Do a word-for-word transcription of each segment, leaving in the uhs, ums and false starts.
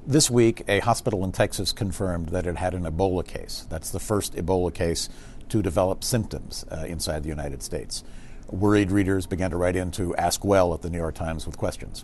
This week, a hospital in Texas confirmed that it had an Ebola case. That's the first Ebola case to develop symptoms uh, inside the United States. Worried readers began to write in to Ask Well at the New York Times with questions.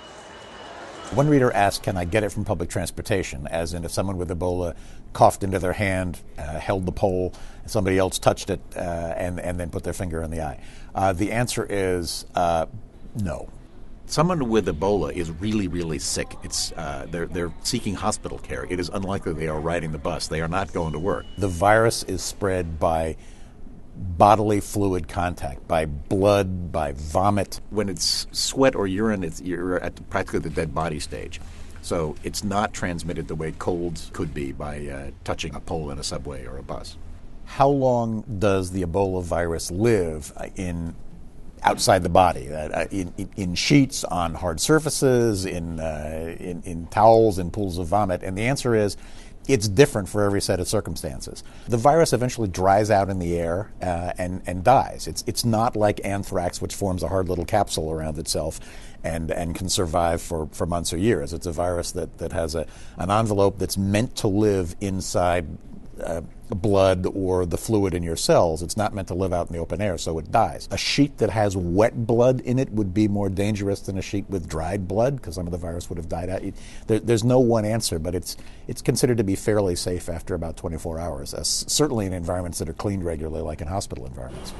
One reader asked, can I get it from public transportation? As in, if someone with Ebola coughed into their hand, uh, held the pole, somebody else touched it, uh, and, and then put their finger in the eye. Uh, the answer is uh, no. Someone with Ebola is really, really sick. It's uh, they're they're seeking hospital care. It is unlikely they are riding the bus. They are not going to work. The virus is spread by bodily fluid contact, by blood, by vomit. When it's sweat or urine, it's you're at practically the dead body stage. So it's not transmitted the way colds could be by uh, touching a pole in a subway or a bus. How long does the Ebola virus live in outside the body, uh, in, in sheets, on hard surfaces, in, uh, in in towels, in pools of vomit? And the answer is, it's different for every set of circumstances. The virus eventually dries out in the air uh, and, and dies. It's it's not like anthrax, which forms a hard little capsule around itself and, and can survive for, for months or years. It's a virus that, that has a, an envelope that's meant to live inside uh, blood or the fluid in your cells. It's not meant to live out in the open air, so it dies. A sheet that has wet blood in it would be more dangerous than a sheet with dried blood, because some of the virus would have died out. There, there's no one answer, but it's it's considered to be fairly safe after about twenty-four hours, uh, certainly in environments that are cleaned regularly, like in hospital environments.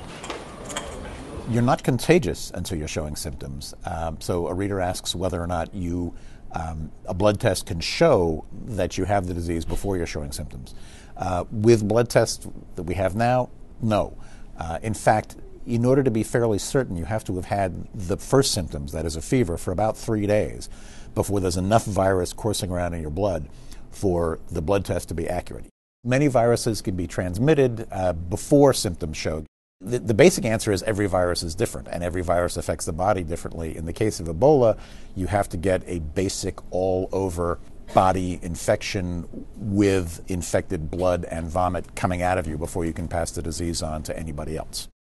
You're not contagious until you're showing symptoms. Um, so a reader asks whether or not you um, a blood test can show that you have the disease before you're showing symptoms. Uh, with blood tests that we have now, no. Uh, in fact, in order to be fairly certain, you have to have had the first symptoms, that is a fever, for about three days before there's enough virus coursing around in your blood for the blood test to be accurate. Many viruses can be transmitted uh, before symptoms show. The, the basic answer is every virus is different, and every virus affects the body differently. In the case of Ebola, you have to get a basic all-over body infection with infected blood and vomit coming out of you before you can pass the disease on to anybody else.